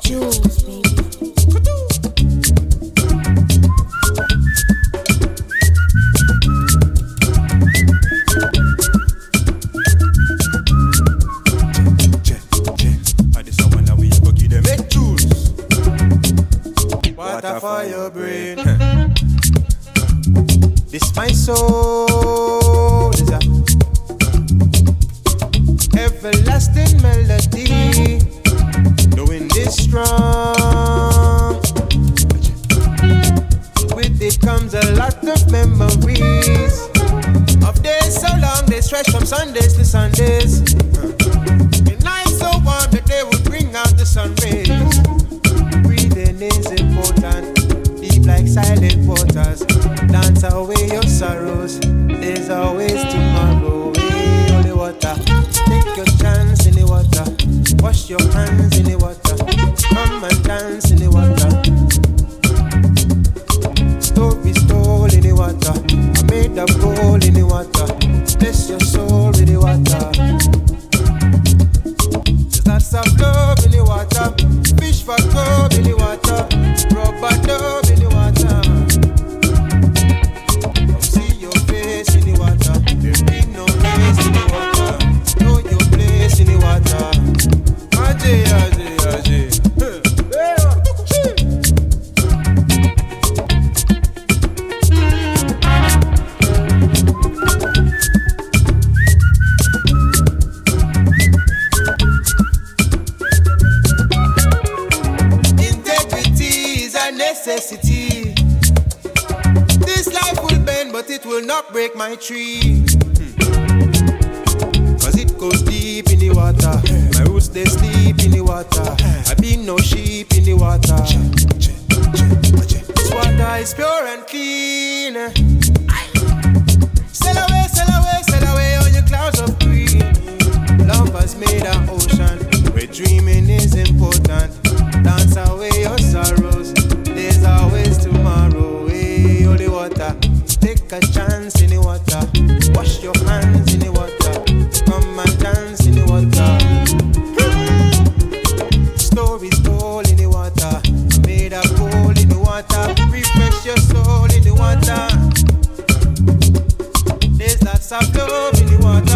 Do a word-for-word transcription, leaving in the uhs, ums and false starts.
Jules, baby. Water for your brain. This my soul is a everlasting melody, doing this strong. With it comes a lot of memories of days so long they stretch from Sundays to Sundays. The nights so warm that they would bring out the sun rays. Breathing is important, deep like silent waters. Dance away your sorrows, there's always tomorrow. Hey, holy water, take your chance in the water. Wash your hands in the water, come and dance in the water. Stories told in the water, I made of gold in the water. Bless your soul with the water. There's lots of love in the water. Fish for gold in the water. Rubber dove in the water. Come see your face in the water. There be no place in the water. Know your place in the water. Ajay, ajay, ajay. Necessity. This life will bend, but it will not break my tree. Hmm. Cause it goes deep in the water. My roots they sleep in the water. I be no sheep in the water. This water is pure and clean. Sail away, sail away, sail away on your clouds of green. Love has made an ocean where dreaming is important. Dance away your sorrows. There's always tomorrow. Hey, holy water, take a chance in the water. Wash your hands in the water. Come and dance in the water. Stories told in the water, made of gold in the water. Refresh your soul in the water. There's lots of love in the water.